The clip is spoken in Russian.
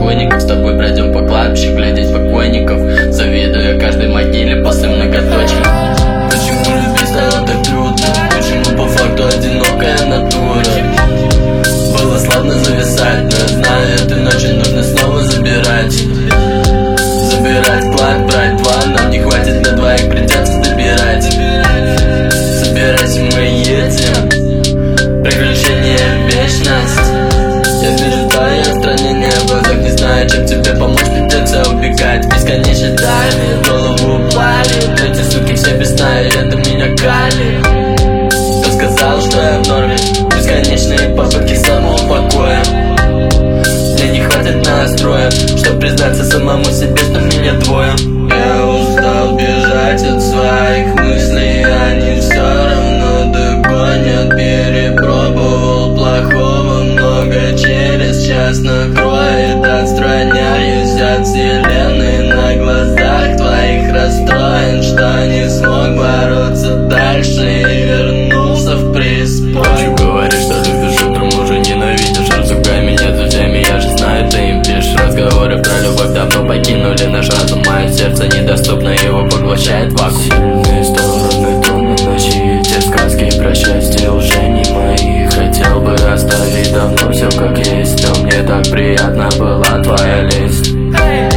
покойников. С тобой пройдем по кладбищу, глядеть покойников, завидуя каждой могиле после многоточия. Почему любить стало так трудно? Почему по факту одинокая натура? Было славно зависать, но я знаю, этой ночью нужно снова забирать. Забирать клад, брать два, нам не хватит на двоих, придется добирать. Собирать мы едем, приключение вечность. Я вижу твое отстранение в глазах, не знаю, чем тебе помочь, придется убегать. Бесконечной тайны, голову плавит, эти суки все без сна, и это меня калит. Кто сказал, что я в норме? Бесконечные попытки самоупокоя. Мне не хватит настроя, чтоб признаться самому себе, что меня двое. Я устал бежать от своих мыслей, они все равно догонят. Перепробовал плохого много, через час накроет. Отстраняюсь от вселенной, на глазах твоих расстроен, что не смог бороться дальше и вернулся в преисподнюю. Говоришь, что любишь, утром уже ненавидишь. Разругай меня друзьями, я же знаю, ты им пишешь. Разговоры про любовь давно покинули наш разум. Мое сердце недоступно, его поглощает вакуум. Сильные стороны тонны ночи, те сказки про счастье уже не мои. Хотел бы оставить давно все как есть, но мне так приятно была твоя лесть.